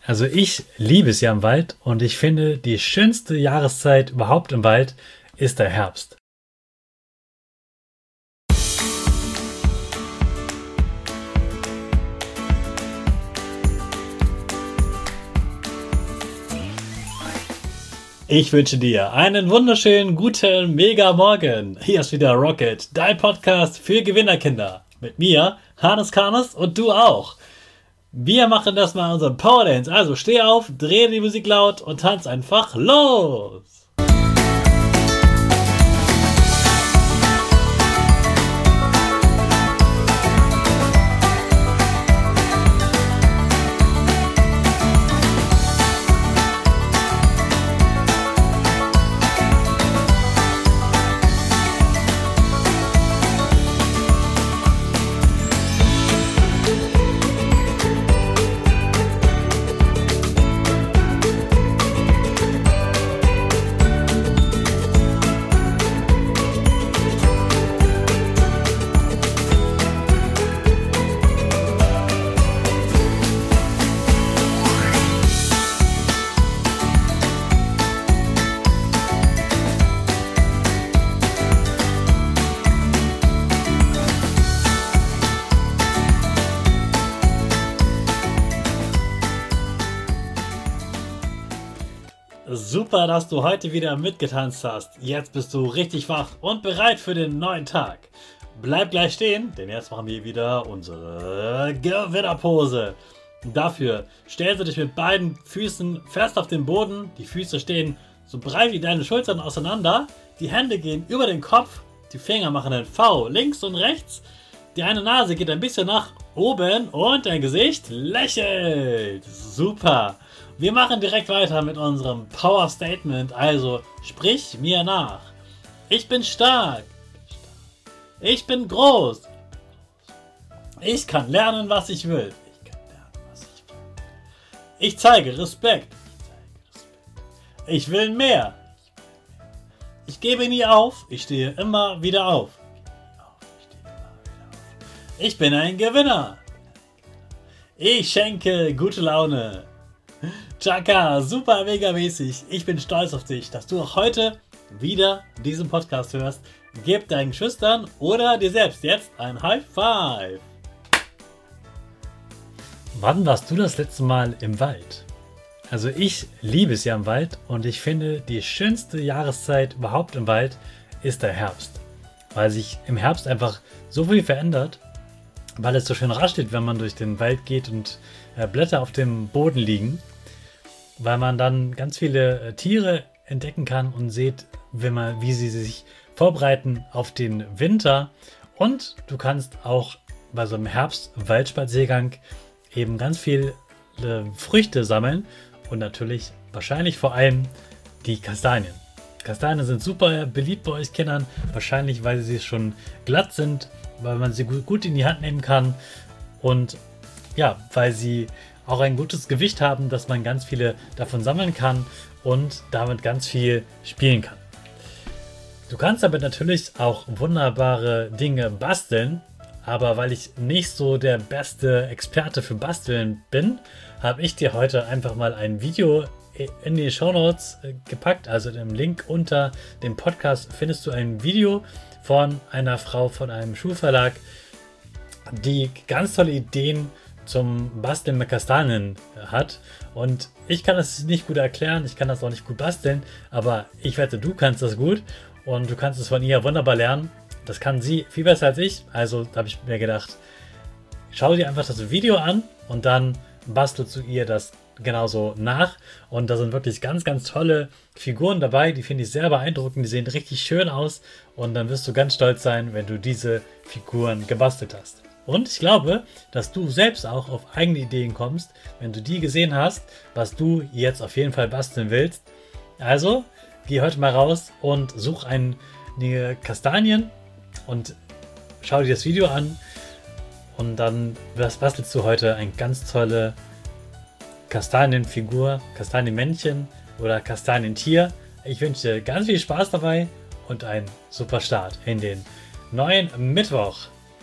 Also ich liebe es ja im Wald und ich finde, die schönste Jahreszeit überhaupt im Wald ist der Herbst. Ich wünsche dir einen wunderschönen, guten, mega Morgen. Hier ist wieder Rocket, dein Podcast für Gewinnerkinder. Mit mir, Hannes Karnes und du auch. Wir machen das mal unseren Power Dance. Also steh auf, dreh die Musik laut und tanz einfach los. Super, dass du heute wieder mitgetanzt hast. Jetzt bist du richtig wach und bereit für den neuen Tag. Bleib gleich stehen, denn jetzt machen wir wieder unsere Gewinnerpose. Dafür stellst du dich mit beiden Füßen fest auf den Boden. Die Füße stehen so breit wie deine Schultern auseinander. Die Hände gehen über den Kopf. Die Finger machen ein V links und rechts. Die eine Nase geht ein bisschen nach oben und dein Gesicht lächelt. Super. Wir machen direkt weiter mit unserem Power Statement, also sprich mir nach. Ich bin stark. Ich bin groß. Ich kann lernen, was ich will. Ich zeige Respekt. Ich will mehr. Ich gebe nie auf. Ich stehe immer wieder auf. Ich bin ein Gewinner. Ich schenke gute Laune. Chaka, super mega mäßig. Ich bin stolz auf dich, dass du auch heute wieder diesen Podcast hörst. Gib deinen Geschwistern oder dir selbst jetzt ein High Five. Wann warst du das letzte Mal im Wald? Also ich liebe es ja im Wald und ich finde, die schönste Jahreszeit überhaupt im Wald ist der Herbst. Weil sich im Herbst einfach so viel verändert, weil es so schön raschelt, wenn man durch den Wald geht und Blätter auf dem Boden liegen. Weil man dann ganz viele Tiere entdecken kann und sieht, wie sie sich vorbereiten auf den Winter. Und du kannst auch bei so einem Herbst-Waldspaziergang eben ganz viele Früchte sammeln und natürlich wahrscheinlich vor allem die Kastanien. Kastanien sind super beliebt bei euch Kindern, wahrscheinlich weil sie schon glatt sind, weil man sie gut in die Hand nehmen kann und ja, weil sie auch ein gutes Gewicht haben, dass man ganz viele davon sammeln kann und damit ganz viel spielen kann. Du kannst damit natürlich auch wunderbare Dinge basteln, aber weil ich nicht so der beste Experte für Basteln bin, habe ich dir heute einfach mal ein Video in die Shownotes gepackt, also im Link unter dem Podcast findest du ein Video von einer Frau von einem Schuhverlag, die ganz tolle Ideen zum Basteln mit Kastanien hat und ich kann das nicht gut erklären, ich kann das auch nicht gut basteln, aber ich wette, du kannst das gut und du kannst es von ihr wunderbar lernen. Das kann sie viel besser als ich, also habe ich mir gedacht, schau dir einfach das Video an und dann bastelst du ihr das genauso nach und da sind wirklich ganz, ganz tolle Figuren dabei, die finde ich sehr beeindruckend, die sehen richtig schön aus und dann wirst du ganz stolz sein, wenn du diese Figuren gebastelt hast. Und ich glaube, dass du selbst auch auf eigene Ideen kommst, wenn du die gesehen hast, was du jetzt auf jeden Fall basteln willst. Also, geh heute mal raus und such einige Kastanien und schau dir das Video an. Und dann bastelst du heute eine ganz tolle Kastanienfigur, Kastanienmännchen oder Kastanientier. Ich wünsche dir ganz viel Spaß dabei und einen super Start in den neuen Mittwoch.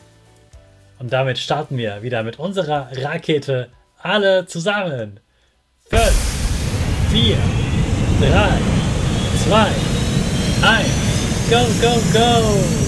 Und damit starten wir wieder mit unserer Rakete alle zusammen. 5, 4, 3, 2, 1. Go, go, go!